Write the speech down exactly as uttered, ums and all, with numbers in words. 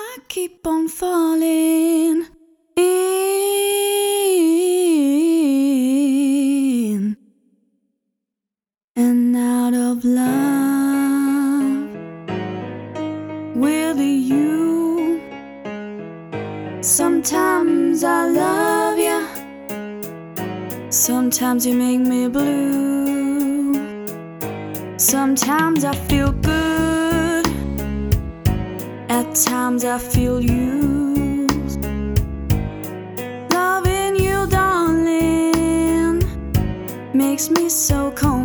I keep on falling in and out of love with you. Sometimes I love you, sometimes you make me blue. Sometimes I feel good, at times I feel used. Loving you, darling, makes me so confused.